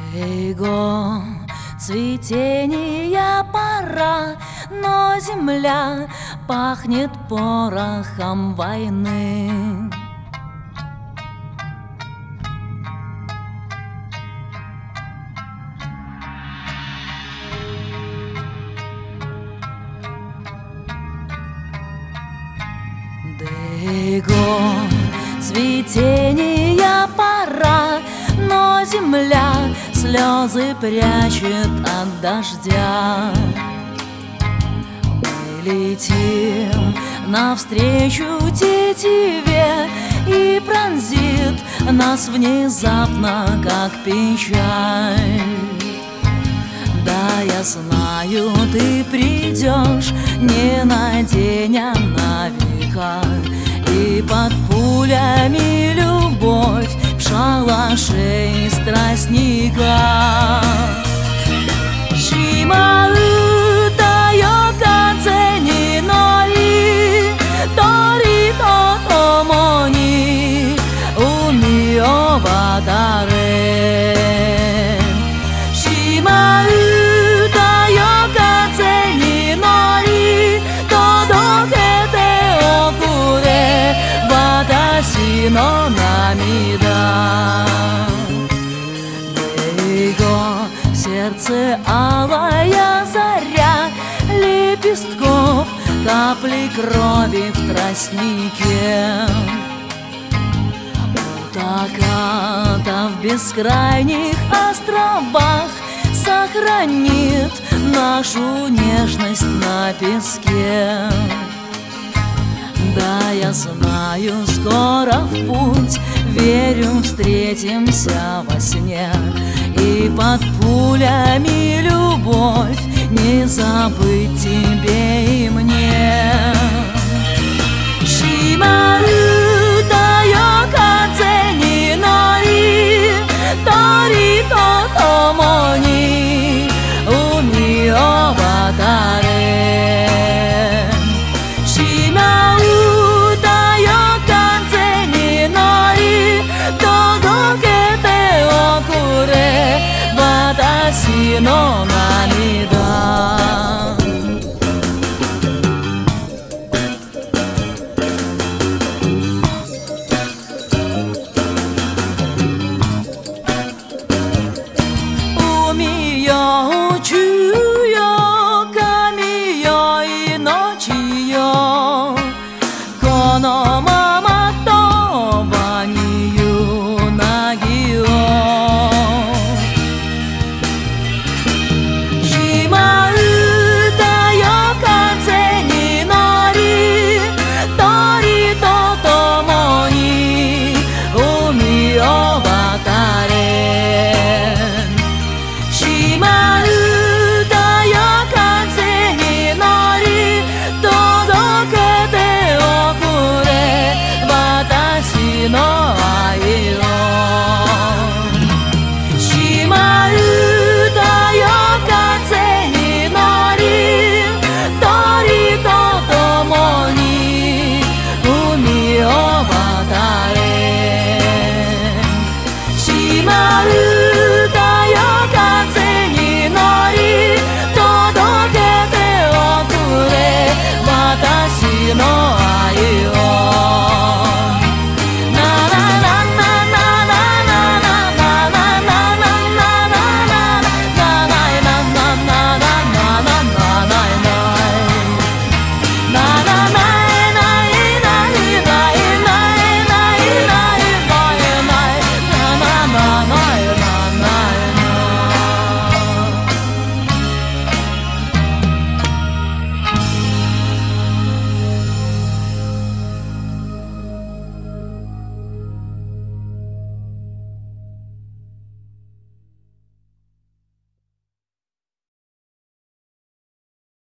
Эго, цветения пора, но земля пахнет порохом войны. Эго, цветения пора, но земля слезы прячет от дождя. Мы летим навстречу тетиве, и пронзит нас внезапно, как печаль. Да, я знаю, ты придешь не на день, а на века, и под пулями любовь в шалаше из тростника. Шимаы тайо кадзе ни нои, тори то томони умио вадаре. Шимаы тайо кадзе ни нои, тодокете окуре ваташи но намида. Эго, в сердце алая заря лепестков, капли крови в тростнике. Утаката в бескрайних островах сохранит нашу нежность на песке. Да, я знаю, скоро в путь, верю, встретимся во сне, и под пулями любовь не забыть тебе и мне. Шимаы тайо кадзе ни нои, тори то томони умио ватаре. No, no.